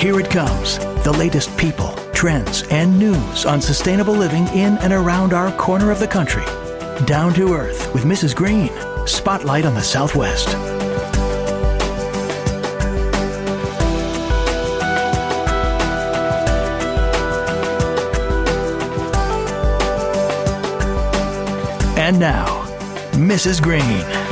Here it comes, the latest people, trends, and news on sustainable living in and around our corner of the country. Down to Earth with Mrs. Green. Spotlight on the Southwest. And now, Mrs. Green.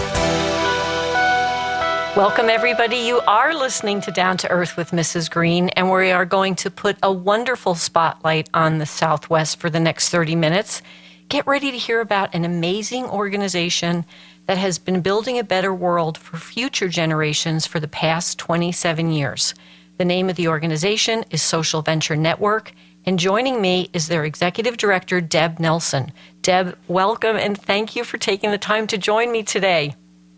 Welcome, everybody. You are listening to Down to Earth with Mrs. Green, and we are going to put a wonderful spotlight on the Southwest for the next 30 minutes. Get ready to hear about an amazing organization that has been building a better world for future generations for the past 27 years. The name of the organization is Social Venture Network, and joining me is their executive director, Deb Nelson. Deb, welcome, and thank you for taking the time to join me today.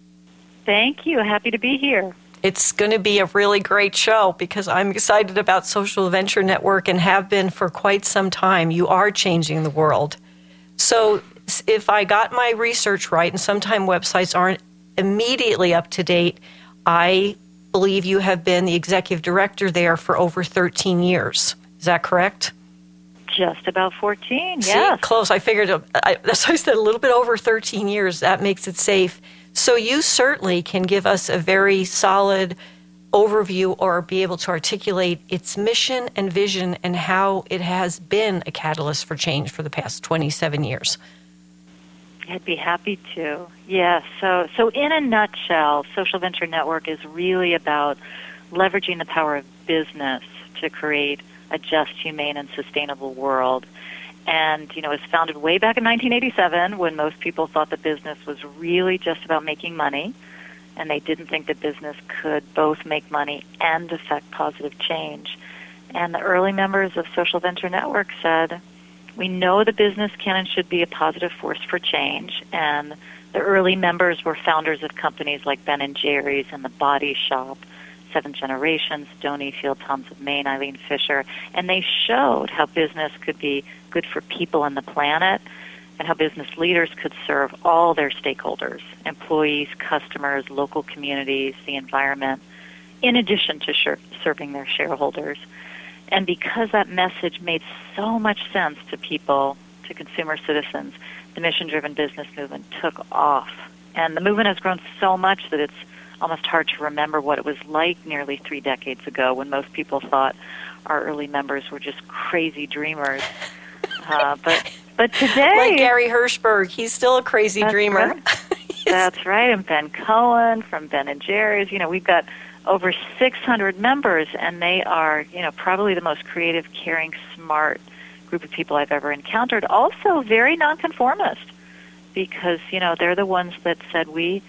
Thank you. Happy to be here. It's going to be a really great show because I'm excited about Social Venture Network and have been for quite some time. You are changing the world. So if I got my research right, and sometimes websites aren't immediately up to date, I believe you have been the executive director there for over 13 years. Is that correct? Just about 14, yes. See, close. I figured, that's why I said a little bit over 13 years. That makes it safe. So you certainly can give us a very solid overview or be able to articulate its mission and vision and how it has been a catalyst for change for the past 27 years. I'd be happy to. Yes. So in a nutshell, Social Venture Network is really about leveraging the power of business to create a just, humane, and sustainable world. And, it was founded way back in 1987 when most people thought that business was really just about making money, and they didn't think that business could both make money and affect positive change. And the early members of Social Venture Network said, we know the business can and should be a positive force for change. And the early members were founders of companies like Ben & Jerry's and The Body Shop, Seven Generations, Stony Field, Toms of Maine, Eileen Fisher, and they showed how business could be good for people and the planet, and how business leaders could serve all their stakeholders, employees, customers, local communities, the environment, in addition to serving their shareholders. And because that message made so much sense to people, to consumer citizens, the mission-driven business movement took off. And the movement has grown so much that it's almost hard to remember what it was like nearly 3 decades ago when most people thought our early members were just crazy dreamers. But today... Like Gary Hirschberg, he's still a crazy dreamer. Right. That's right, and Ben Cohen from Ben & Jerry's. We've got over 600 members, and they are, probably the most creative, caring, smart group of people I've ever encountered. Also very nonconformist because, they're the ones that said we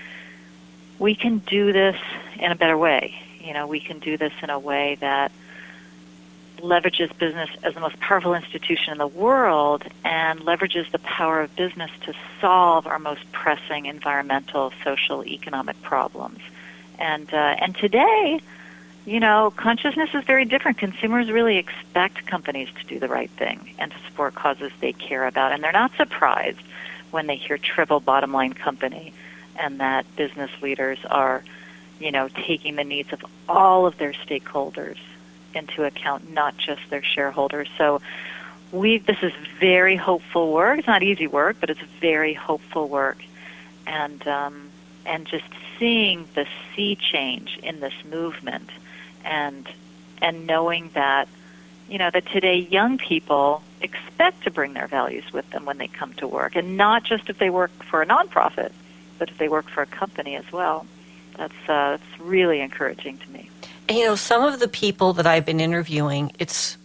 can do this in a better way. We can do this in a way that leverages business as the most powerful institution in the world and leverages the power of business to solve our most pressing environmental, social, economic problems. And today, consciousness is very different. Consumers really expect companies to do the right thing and to support causes they care about, and they're not surprised when they hear triple bottom line company and that business leaders are, taking the needs of all of their stakeholders into account, not just their shareholders. So this is very hopeful work. It's not easy work, but it's very hopeful work. And just seeing the sea change in this movement and knowing that, that today young people expect to bring their values with them when they come to work, and not just if they work for a nonprofit, but if they work for a company as well. That's really encouraging to me. Some of the people that I've been interviewing,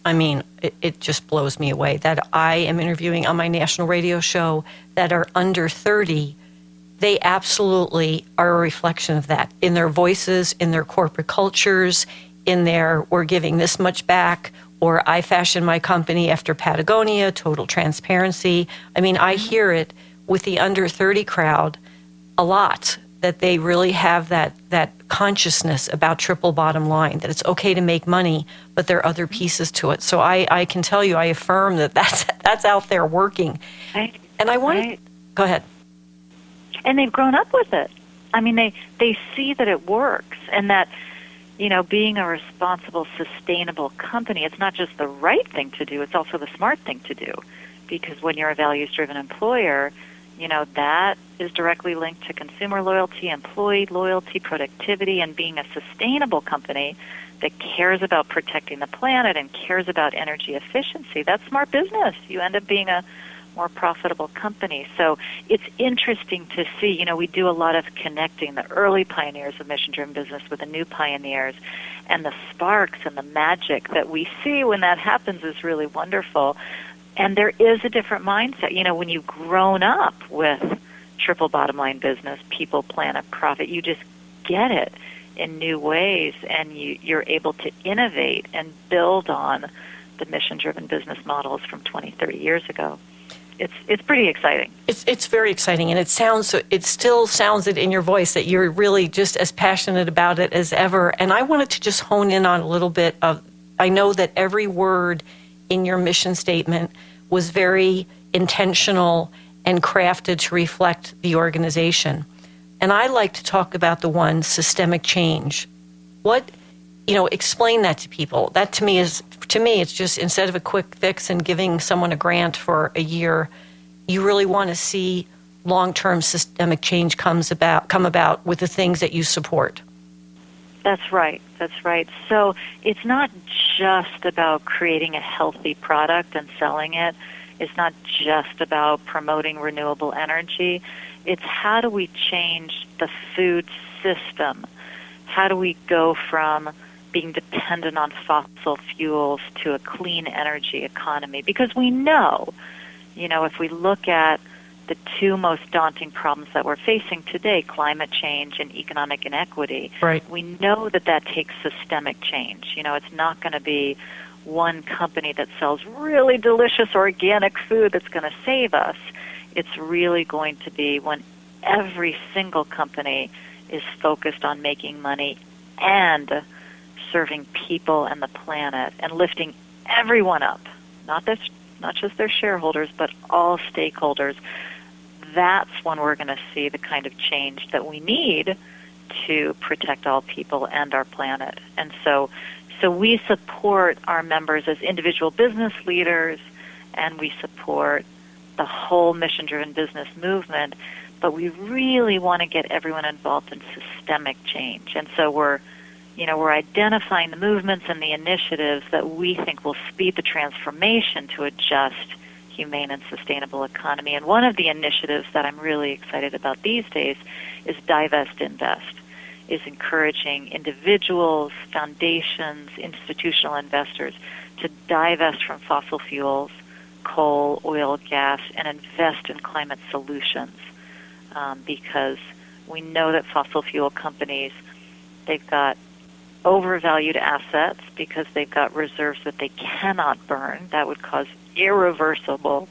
it just blows me away that I am interviewing on my national radio show that are under 30. They absolutely are a reflection of that in their voices, in their corporate cultures, in their we're giving this much back, or I fashioned my company after Patagonia, total transparency. I hear it with the under 30 crowd a lot, that they really have that consciousness about triple bottom line, that it's okay to make money, but there are other pieces to it. So I can tell you, I affirm that's out there working. Right. And I want right. Go ahead. And they've grown up with it. They see that it works, and that, being a responsible, sustainable company, it's not just the right thing to do, it's also the smart thing to do. Because when you're a values-driven employer, that is directly linked to consumer loyalty, employee loyalty, productivity, and being a sustainable company that cares about protecting the planet and cares about energy efficiency. That's smart business. You end up being a more profitable company. So it's interesting to see, we do a lot of connecting the early pioneers of mission-driven business with the new pioneers, and the sparks and the magic that we see when that happens is really wonderful. And there is a different mindset. When you've grown up with triple bottom line business, people, planet, profit, you just get it in new ways, and you're able to innovate and build on the mission-driven business models from 20, 30 years ago. It's pretty exciting. It's very exciting, and it still sounds it in your voice that you're really just as passionate about it as ever. And I wanted to just hone in on a little bit of, I know that every word in your mission statement was very intentional and crafted to reflect the organization. And I like to talk about the one systemic change. Explain that to people. That to me, it's just, instead of a quick fix and giving someone a grant for a year, you really want to see long-term systemic change come about with the things that you support. That's right. So it's not just about creating a healthy product and selling it. It's not just about promoting renewable energy. It's how do we change the food system? How do we go from being dependent on fossil fuels to a clean energy economy? Because we know, if we look at the two most daunting problems that we're facing today, climate change and economic inequity, right, we know that takes systemic change. It's not going to be one company that sells really delicious organic food that's going to save us. It's really going to be when every single company is focused on making money and serving people and the planet and lifting everyone up, not just their shareholders, but all stakeholders. That's when we're going to see the kind of change that we need to protect all people and our planet. And so we support our members as individual business leaders, and we support the whole mission-driven business movement, but we really want to get everyone involved in systemic change. And so we're identifying the movements and the initiatives that we think will speed the transformation to a just, humane, and sustainable economy. And one of the initiatives that I'm really excited about these days is Divest Invest, is encouraging individuals, foundations, institutional investors to divest from fossil fuels, coal, oil, gas, and invest in climate solutions. Because we know that fossil fuel companies, they've got overvalued assets because they've got reserves that they cannot burn. That would cause irreversible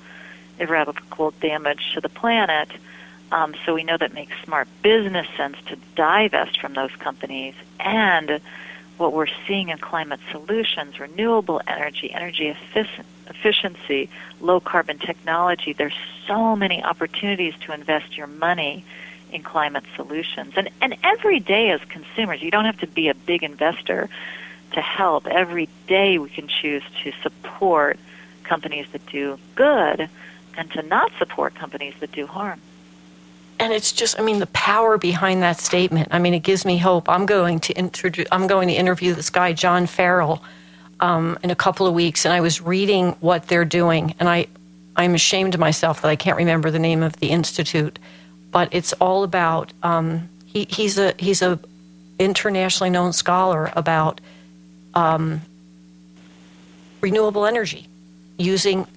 damage to the planet. So we know that makes smart business sense to divest from those companies. And what we're seeing in climate solutions, renewable energy, energy efficiency, low-carbon technology, there's so many opportunities to invest your money in climate solutions. And every day as consumers, you don't have to be a big investor to help. Every day we can choose to support companies that do good and to not support companies that do harm. And it's just, the power behind that statement. It gives me hope. I'm going to interview this guy, John Farrell, in a couple of weeks, and I was reading what they're doing, and I'm ashamed of myself that I can't remember the name of the institute, but it's all about, he's a internationally known scholar about renewable energy, using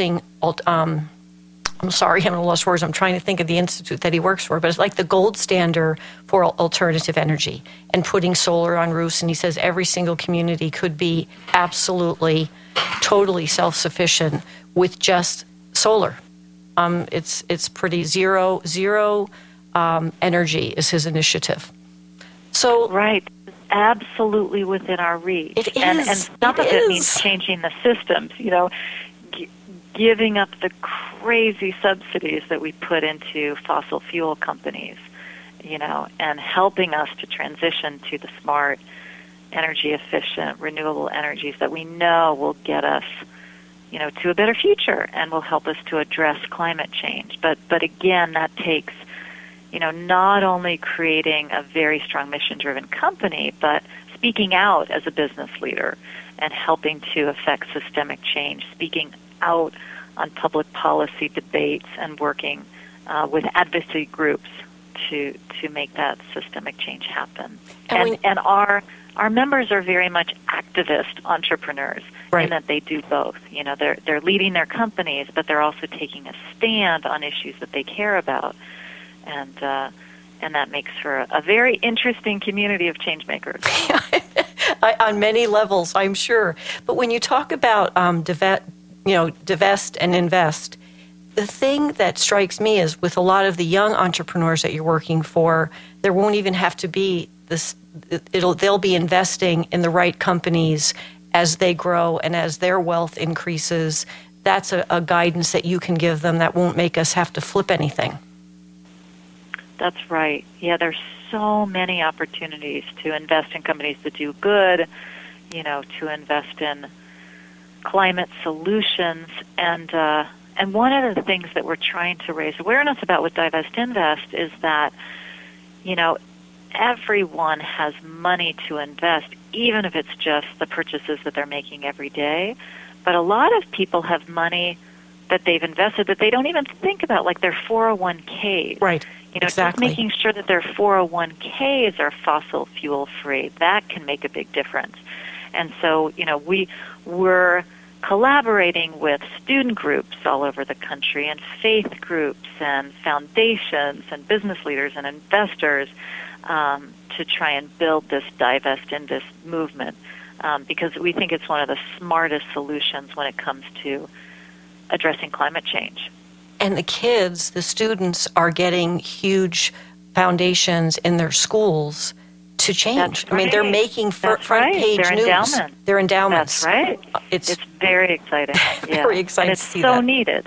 I'm sorry, I'm at a lost words. I'm trying to think of the institute that he works for, but it's like the gold standard for alternative energy and putting solar on roofs. And he says every single community could be absolutely, totally self-sufficient with just solar. It's pretty zero energy is his initiative. So right, absolutely within our reach. It is, and some of it means changing the systems. Giving up the crazy subsidies that we put into fossil fuel companies, and helping us to transition to the smart energy efficient, renewable energies that we know will get us, to a better future and will help us to address climate change. But again, that takes, not only creating a very strong mission-driven company, but speaking out as a business leader and helping to affect systemic change, speaking out on public policy debates and working with advocacy groups to make that systemic change happen. And our members are very much activist entrepreneurs, right, in that they do both. They're leading their companies, but they're also taking a stand on issues that they care about, and that makes for a very interesting community of change makers. On many levels, I'm sure. But when you talk about divest and invest, the thing that strikes me is with a lot of the young entrepreneurs that you're working for, there won't even have to be this. They'll be investing in the right companies as they grow and as their wealth increases. That's a guidance that you can give them that won't make us have to flip anything. That's right. Yeah, there's so many opportunities to invest in companies that do good, to invest in climate solutions. And one of the things that we're trying to raise awareness about with Divest Invest is that, everyone has money to invest, even if it's just the purchases that they're making every day. But a lot of people have money that they've invested that they don't even think about, like their 401ks. Right. Exactly. Just making sure that their 401ks are fossil fuel free. That can make a big difference. And so, we're collaborating with student groups all over the country and faith groups and foundations and business leaders and investors to try and build this Divest Invest movement because we think it's one of the smartest solutions when it comes to addressing climate change. And the kids, the students, are getting huge foundations in their schools to change. Right. They're making front page They're news. Endowments. They're endowments. That's right. It's very exciting. Very exciting and to see it's so that. needed.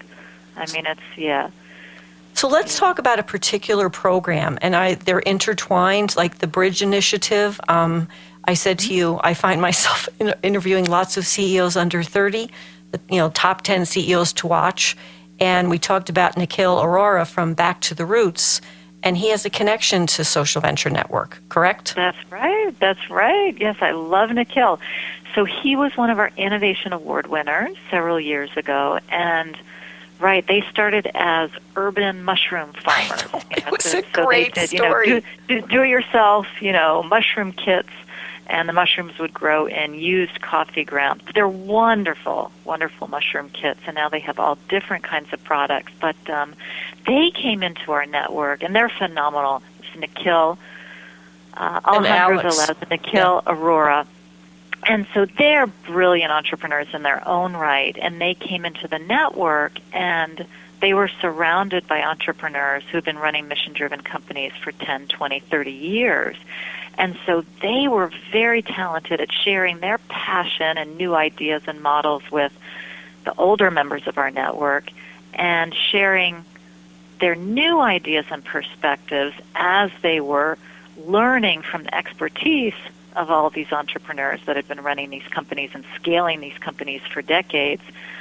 So let's talk about a particular program, and they're intertwined, like the Bridge Initiative. I said to you, I find myself interviewing lots of CEOs under 30, top 10 CEOs to watch, and we talked about Nikhil Arora from Back to the Roots, and he has a connection to Social Venture Network, correct? That's right. Yes, I love Nikhil. So he was one of our Innovation Award winners several years ago, and they started as urban mushroom farmers. It was a great story. Do it yourself, mushroom kits, and the mushrooms would grow in used coffee grounds. They're wonderful, wonderful mushroom kits, and now they have all different kinds of products. But they came into our network, and they're phenomenal. It's Nikhil, Alejandro Velez, and Nikhil Arora. And so they're brilliant entrepreneurs in their own right, and they came into the network, and they were surrounded by entrepreneurs who have been running mission-driven companies for 10, 20, 30 years. And so they were very talented at sharing their passion and new ideas and models with the older members of our network and sharing their new ideas and perspectives as they were learning from the expertise of all of these entrepreneurs that had been running these companies and scaling these companies for decades.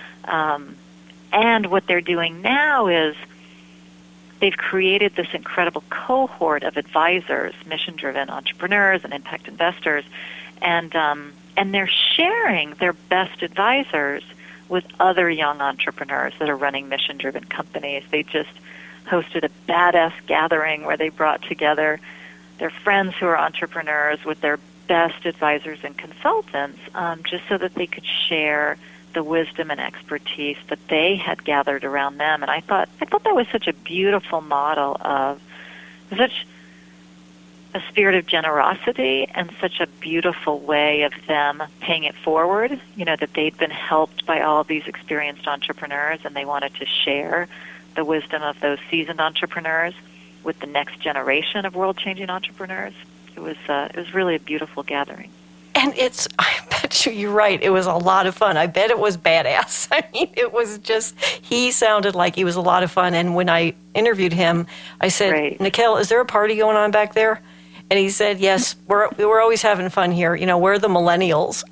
And what they're doing now is they've created this incredible cohort of advisors, mission-driven entrepreneurs and impact investors, and they're sharing their best advisors with other young entrepreneurs that are running mission-driven companies. They just hosted a badass gathering where they brought together their friends who are entrepreneurs with their best advisors and consultants, just so that they could share the wisdom and expertise that they had gathered around them. And I thought that was such a beautiful model of such a spirit of generosity and such a beautiful way of them paying it forward, that they'd been helped by all of these experienced entrepreneurs and they wanted to share the wisdom of those seasoned entrepreneurs with the next generation of world-changing entrepreneurs. It was really a beautiful gathering. And I bet you're right, it was a lot of fun. I bet it was badass. I mean, it was just, he sounded like he was a lot of fun. And when I interviewed him, I said, Nikhil, is there a party going on back there? And he said, yes, we're always having fun here. We're the millennials.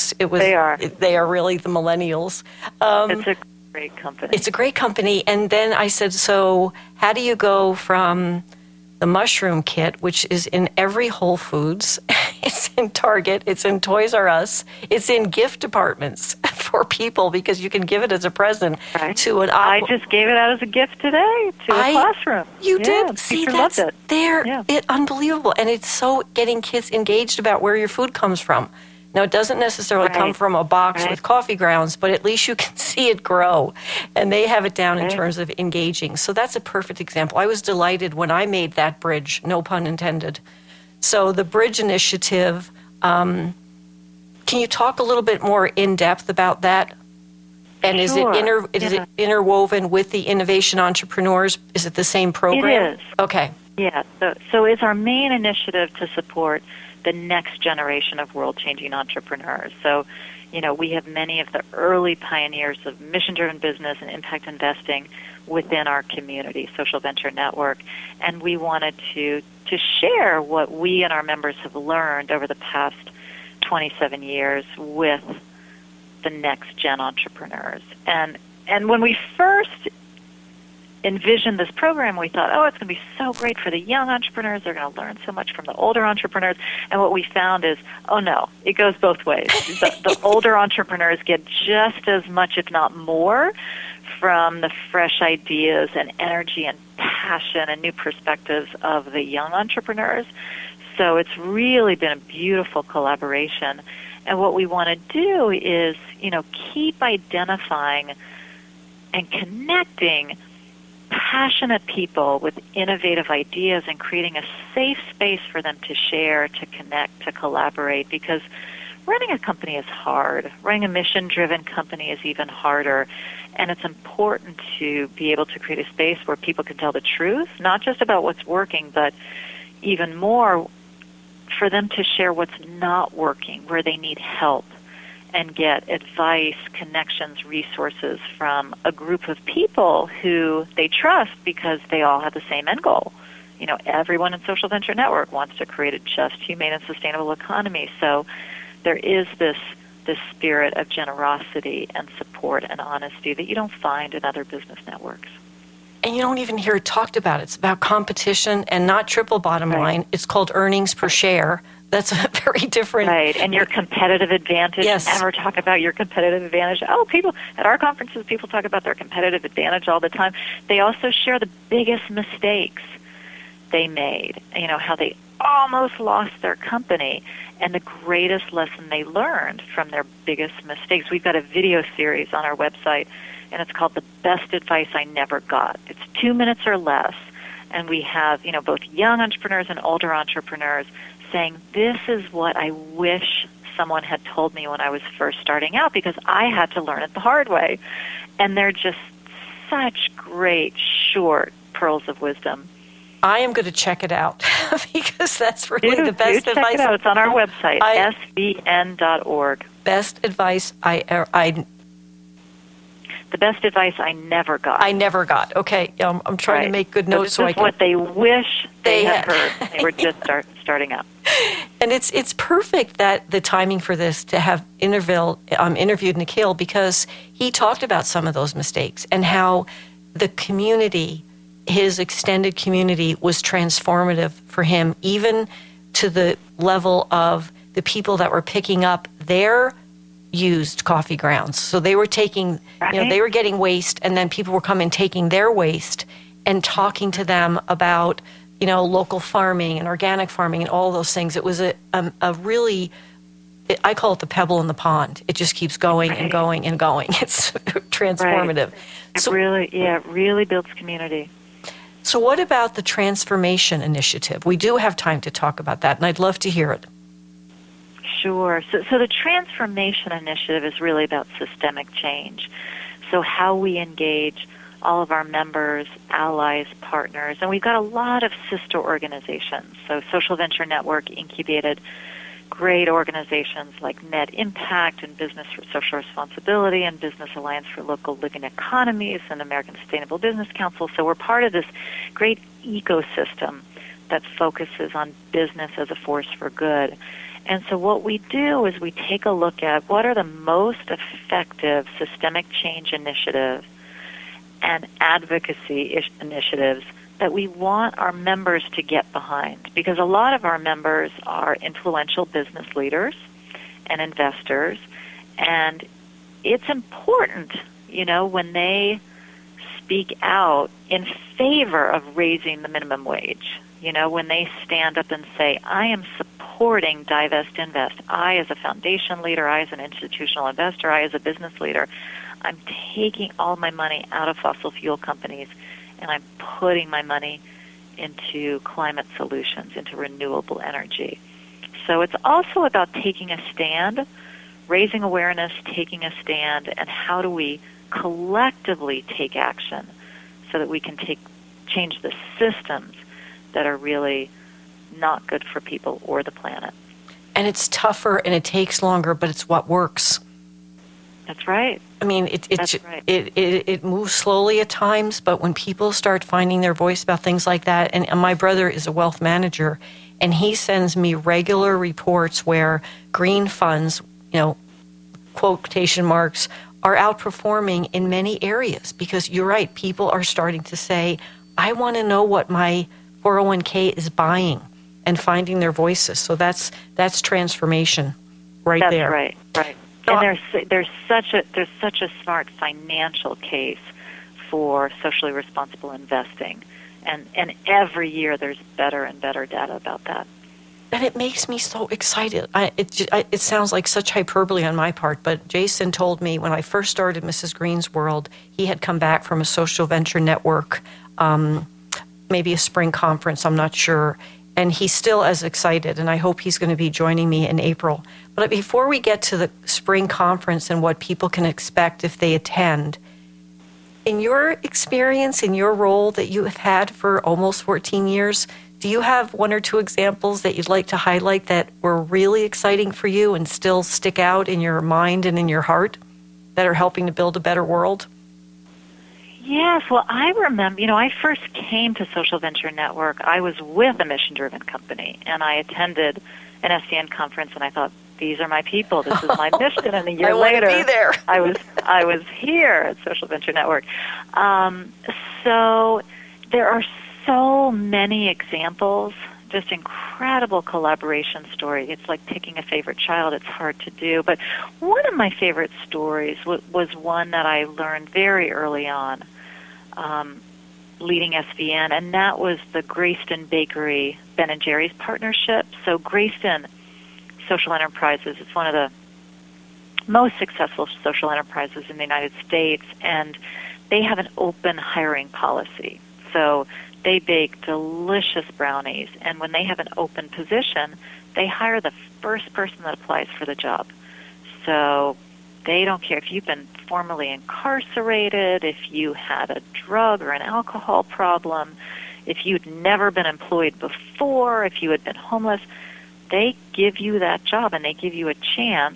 They are really the millennials. It's a great company. It's a great company. And then I said, so how do you go from the mushroom kit, which is in every Whole Foods, it's in Target, it's in Toys R Us, it's in gift departments for people because you can give it as a present to an... I just gave it out as a gift today to a classroom. You did? See, that's loved it. Unbelievable. And it's so getting kids engaged about where your food comes from. Now, it doesn't necessarily come from a box with coffee grounds, but at least you can see it grow. And they have it down in terms of engaging. So that's a perfect example. I was delighted when I made that bridge, no pun intended. So the Bridge Initiative, can you talk a little bit more in depth about that? And is it interwoven with the Innovation Entrepreneurs? Is it the same program? It is. Okay. Yeah. So it's our main initiative to support the next generation of world-changing entrepreneurs. So, we have many of the early pioneers of mission-driven business and impact investing within our community, Social Venture Network, and we wanted to share what we and our members have learned over the past 27 years with the next-gen entrepreneurs. And when we first envisioned this program, we thought, it's going to be so great for the young entrepreneurs. They're going to learn so much from the older entrepreneurs. And what we found is, no, it goes both ways. The older entrepreneurs get just as much, if not more, from the fresh ideas and energy and passion and new perspectives of the young entrepreneurs. So it's really been a beautiful collaboration. And what we want to do is, keep identifying and connecting passionate people with innovative ideas and creating a safe space for them to share, to connect, to collaborate, because running a company is hard. Running a mission-driven company is even harder, and it's important to be able to create a space where people can tell the truth, not just about what's working, but even more for them to share what's not working, where they need help, and get advice, connections, resources from a group of people who they trust because they all have the same end goal. Everyone in Social Venture Network wants to create a just, humane, and sustainable economy. So there is this spirit of generosity and support and honesty that you don't find in other business networks. And you don't even hear it talked about. It's about competition and not triple bottom line. It's called earnings per share. That's a very different... Right, and your competitive advantage. Yes. Never talk about your competitive advantage. People, at our conferences, people talk about their competitive advantage all the time. They also share the biggest mistakes they made, how they almost lost their company, and the greatest lesson they learned from their biggest mistakes. We've got a video series on our website, and it's called The Best Advice I Never Got. It's 2 minutes or less, and we have, both young entrepreneurs and older entrepreneurs saying, this is what I wish someone had told me when I was first starting out, because I had to learn it the hard way. And they're just such great, short pearls of wisdom. I am going to check it out because that's really the best advice. Check it out. It's on our website, svn.org. Best advice The best advice I never got. I never got. Okay, I'm trying to make good notes so I can... what they wish they had heard. They were just starting out. And it's perfect that the timing for this to have interviewed Nikhil, because he talked about some of those mistakes and how the community, his extended community, was transformative for him, even to the level of the people that were picking up their used coffee grounds. So they were taking, they were getting waste, and then people were coming taking their waste and talking to them about, local farming and organic farming and all those things. It was a really, I call it the pebble in the pond. It just keeps going and going and going. It's transformative. Right. It really builds community. So what about the Transformation Initiative? We do have time to talk about that, and I'd love to hear it. Sure. So the Transformation Initiative is really about systemic change. So how we engage all of our members, allies, partners, and we've got a lot of sister organizations. So Social Venture Network incubated great organizations like Net Impact and Business for Social Responsibility and Business Alliance for Local Living Economies and American Sustainable Business Council. So we're part of this great ecosystem that focuses on business as a force for good. And so what we do is we take a look at what are the most effective systemic change initiatives and advocacy initiatives that we want our members to get behind. Because a lot of our members are influential business leaders and investors, and it's important, when they speak out in favor of raising the minimum wage. When they stand up and say, I am supporting Divest Invest. I, as a foundation leader, I, as an institutional investor, I, as a business leader, I'm taking all my money out of fossil fuel companies and I'm putting my money into climate solutions, into renewable energy. So it's also about taking a stand, raising awareness, taking a stand, and how do we collectively take action so that we can change the systems that are really not good for people or the planet. And it's tougher and it takes longer, but it's what works. That's right. I mean, it moves slowly at times, but when people start finding their voice about things like that, and my brother is a wealth manager, and he sends me regular reports where green funds, quotation marks, are outperforming in many areas, because you're right, people are starting to say, I want to know what my 401k is buying, and finding their voices. So that's transformation there. That's right. And there's such a smart financial case for socially responsible investing, and every year there's better and better data about that. And it makes me so excited. It sounds like such hyperbole on my part, but Jason told me when I first started Mrs. Green's World, he had come back from a social venture network, maybe a spring conference, I'm not sure. And he's still as excited, and I hope he's going to be joining me in April. But before we get to the spring conference and what people can expect if they attend, in your experience, in your role that you have had for almost 14 years, do you have one or two examples that you'd like to highlight that were really exciting for you and still stick out in your mind and in your heart that are helping to build a better world? Yes, well, I remember, I first came to Social Venture Network. I was with a mission-driven company, and I attended an SCN conference, and I thought, these are my people. This is my mission. And a year later, be there. I was here at Social Venture Network. So there are so many examples, just incredible collaboration story. It's like picking a favorite child. It's hard to do. But one of my favorite stories was one that I learned very early on, leading SVN, and that was the Grayston Bakery Ben & Jerry's partnership. So Grayston Social Enterprises, it's one of the most successful social enterprises in the United States, and they have an open hiring policy. So they bake delicious brownies, and when they have an open position, they hire the first person that applies for the job. So they don't care if you've been formerly incarcerated, if you had a drug or an alcohol problem, if you'd never been employed before, if you had been homeless. They give you that job, and they give you a chance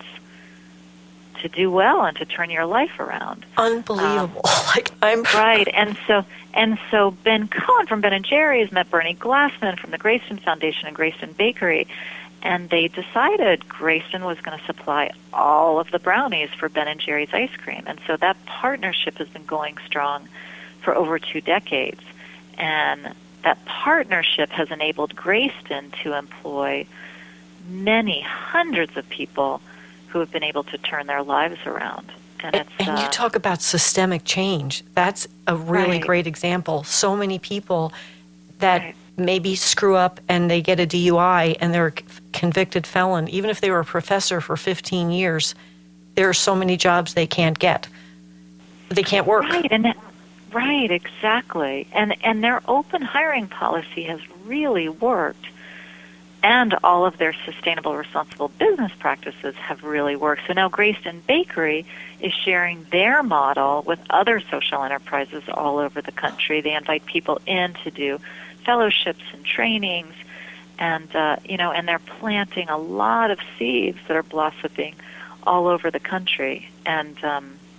to do well and to turn your life around. Unbelievable. Right. And so Ben Cohen from Ben & Jerry's met Bernie Glassman from the Grayston Foundation and Grayston Bakery, and they decided Grayston was going to supply all of the brownies for Ben & Jerry's ice cream. And so that partnership has been going strong for over 2 decades. And that partnership has enabled Grayston to employ many hundreds of people who have been able to turn their lives around. And you talk about systemic change. That's a really great example. So many people that maybe screw up and they get a DUI and they're a convicted felon, even if they were a professor for 15 years, there are so many jobs they can't get. They can't work. Right, exactly. And their open hiring policy has really worked. And all of their sustainable, responsible business practices have really worked. So now Grayston Bakery is sharing their model with other social enterprises all over the country. They invite people in to do fellowships and trainings, and and they're planting a lot of seeds that are blossoming all over the country. And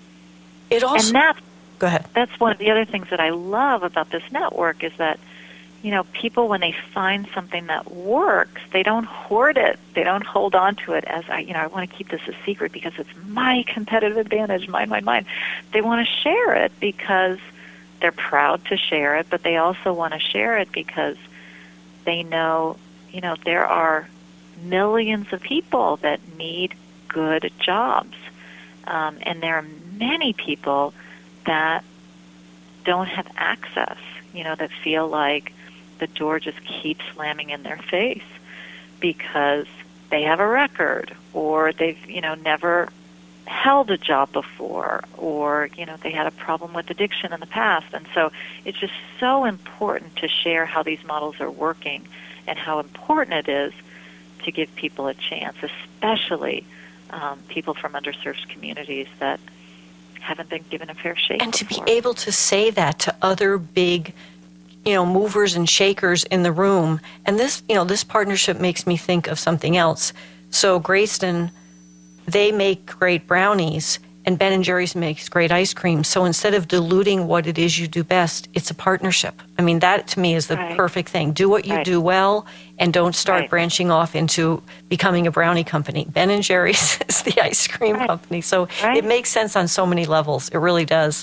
it also. And Go ahead. That's one of the other things that I love about this network is that people, when they find something that works, they don't hoard it. They don't hold on to it as, I want to keep this a secret because it's my competitive advantage, mine. They want to share it because they're proud to share it, but they also want to share it because they know, there are millions of people that need good jobs. And there are many people that don't have access, that feel like the door just keeps slamming in their face because they have a record, or they've, never held a job before, or, they had a problem with addiction in the past. And so it's just so important to share how these models are working and how important it is to give people a chance, especially people from underserved communities that haven't been given a fair shake and before. To be able to say that to other big movers and shakers in the room. And this partnership makes me think of something else. So Grayston, they make great brownies, and Ben & Jerry's makes great ice cream. So instead of diluting what it is you do best, it's a partnership. I mean, that to me is the perfect thing. Do what you do well, and don't start branching off into becoming a brownie company. Ben & Jerry's is the ice cream company. So it makes sense on so many levels. It really does.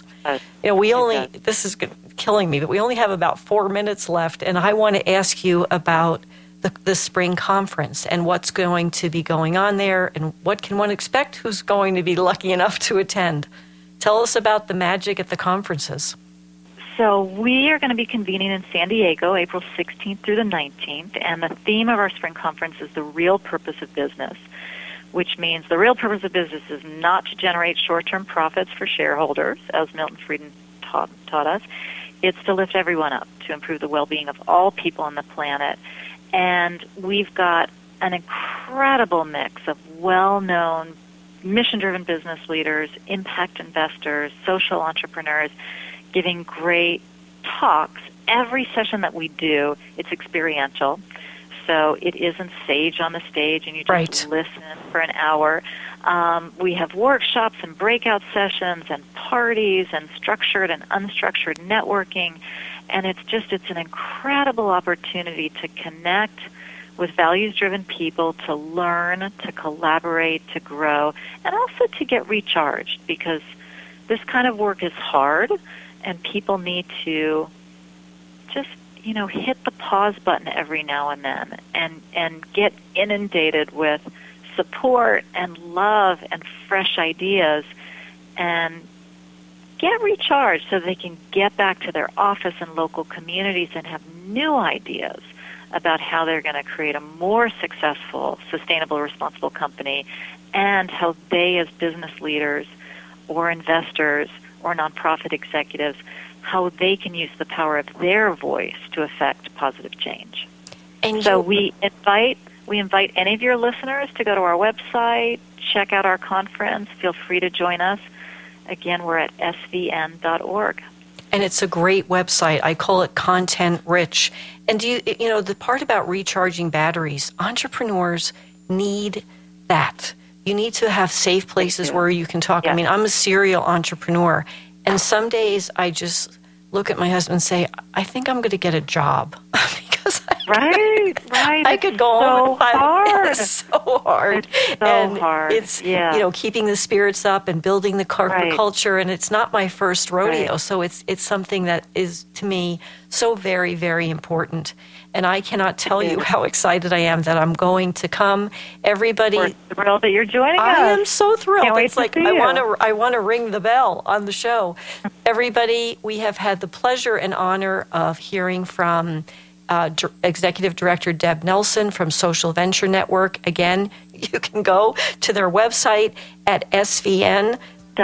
This is killing me, but we only have about 4 minutes left, and I want to ask you about the spring conference and what's going to be going on there, and what can one expect who's going to be lucky enough to attend. Tell us about the magic at the conferences. So we are going to be convening in San Diego, April 16th through the 19th, and the theme of our spring conference is the real purpose of business, which means the real purpose of business is not to generate short-term profits for shareholders, as Milton Friedman taught us. It's to lift everyone up, to improve the well-being of all people on the planet. And we've got an incredible mix of well-known, mission-driven business leaders, impact investors, social entrepreneurs, giving great talks. Every session that we do, it's experiential. So it isn't sage on the stage and you just listen for an hour. We have workshops and breakout sessions and parties and structured and unstructured networking. And it's an incredible opportunity to connect with values-driven people, to learn, to collaborate, to grow, and also to get recharged, because this kind of work is hard and people need to just, hit the pause button every now and then and get inundated with support and love and fresh ideas and get recharged so they can get back to their office and local communities and have new ideas about how they're going to create a more successful, sustainable, responsible company, and how they as business leaders or investors or nonprofit executives, how they can use the power of their voice to affect positive change. And so we invite any of your listeners to go to our website, check out our conference. Feel free to join us. Again, we're at svn.org. And it's a great website. I call it content rich. And the part about recharging batteries, entrepreneurs need that. You need to have safe places where you can talk. Yes. I mean, I'm a serial entrepreneur, and some days I just look at my husband and say, I think I'm going to get a job. Because I could go on. It's so hard. It's keeping the spirits up and building the corporate culture, and it's not my first rodeo, so it's something that is, to me, so very, very important. And I cannot tell you how excited I am that I'm going to come. Everybody, we're thrilled that you're joining us. I am so thrilled. Can't wait it's to like see I want to ring the bell on the show. Everybody, we have had the pleasure and honor of hearing from Executive Director Deb Nelson from Social Venture Network. Again, you can go to their website at svn.org.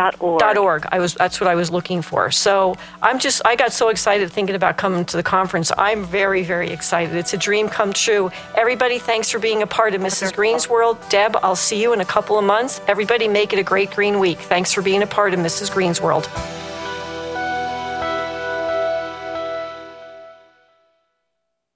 That's what I was looking for. So I got so excited thinking about coming to the conference. I'm very, very excited. It's a dream come true. Everybody, thanks for being a part of Mrs. Green's World. Deb, I'll see you in a couple of months. Everybody, make it a great green week. Thanks for being a part of Mrs. Green's World.